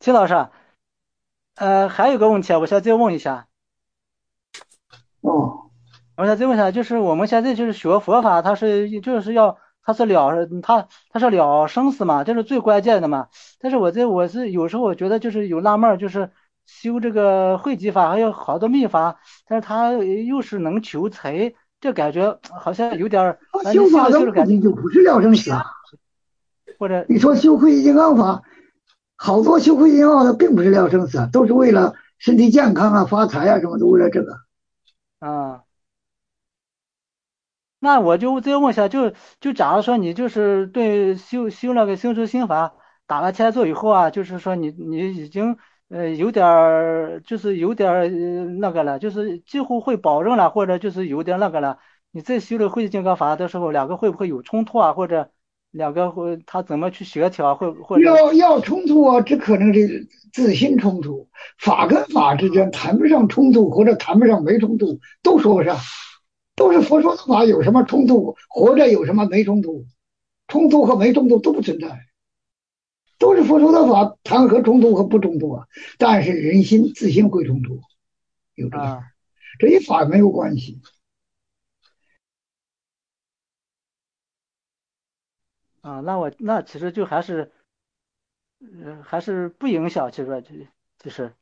金老师啊，还有个问题啊，我想再问一下， 哦， 就是我们现在就是学佛法，它是它是了生死嘛，这是最关键的嘛。但是我有时候我觉得就是有纳闷儿，就是修这个慧集法还有好多密法，但是它又是能求财，这感觉好像有点儿，你修法的目修着修着感觉的就不是了生死啊。 或者你说修慧金刚法，好多修慧金刚法的并不是了生死啊，都是为了身体健康啊、发财啊什么的，为了这个。 啊。那我就再问一下，就假如说你就是对修那个修持心法打了天坐以后啊，就是说你已经有点儿有点儿那个了，就是几乎会保证了，或者就是有点那个了。你再修了慧净刚法的时候，两个会不会有冲突啊？或者两个他怎么去协调？或者要冲突啊，只可能是自心冲突。法跟法之间谈不上冲突，或者谈不上没冲突，都说不上。都是佛说的法，有什么冲突？活着有什么没冲突？冲突和没冲突都不存在，都是佛说的法，谈何冲突和不冲突啊？但是人心自心会冲突，有这个事儿， 啊这与法没有关系。 那其实就还是还是不影响，其实。